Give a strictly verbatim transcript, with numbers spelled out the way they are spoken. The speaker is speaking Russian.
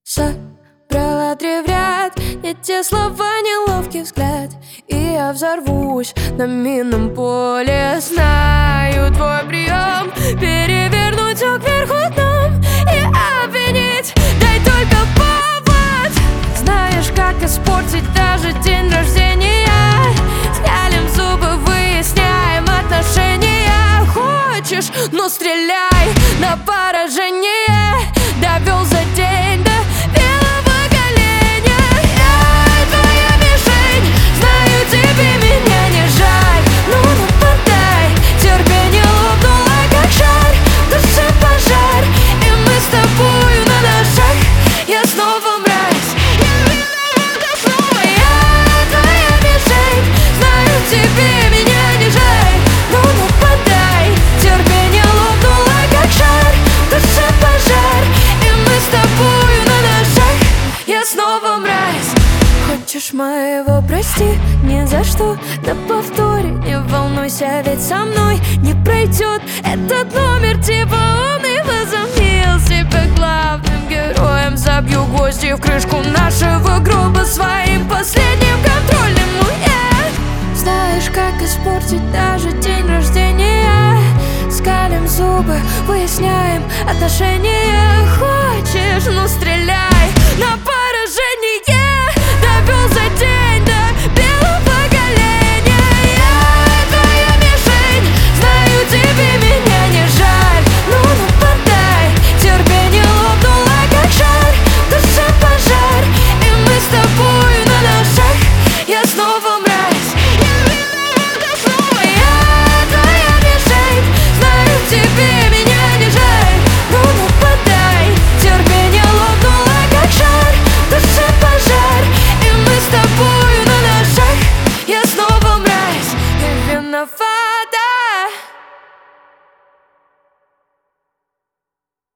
Собрала три в ряд, не те слова, неловкий взгляд, и я взорвусь на минном поле. Знаю твой прием, перевернуть все кверху дном и обвинить. Дай только повод. Знаешь, как испортить даже день рождения. Скалим зубы, выясняем отношения. Хочешь, ну стреляй на поражение. Довел за день до белого коленя. Я твоя мишень, знаю, тебе меня не жаль. Ну нападай, терпение лопнуло, как шар. В душе пожар, и мы с тобою на ножах. Я снова мразь, я виновата снова. Я твоя мишень, знаю, тебе меня не жаль. Ну нападай, терпение лопнуло, как шар. В душе пожар, и мы с тобою на ножах. Я снова мразь. Хочешь моего прости, ни за что, на повторе. Не волнуйся, ведь со мной не пройдет этот номер. Типа он и возомнил себя главным героем. Забью гвозди в крышку нашего гроба своим последним контролем. Ну, yeah. Знаешь, как испортить даже день рождения. Скалим зубы, выясняем отношения. Хочешь, ну стреляй на поражение. Довел за день до белого коленя. Я твоя мишень, знаю, тебе меня не жаль. Ну нападай, терпение лопнуло, как шар. В душе пожар, и мы с тобою на ножах. Я снова мразь, я виновата снова. Я твоя мишень, знаю, тебе меня не жаль. Ну нападай, терпение лопнуло, как шар. В душе пожар, и мы с тобою на ножах. Я снова мразь, я виновата.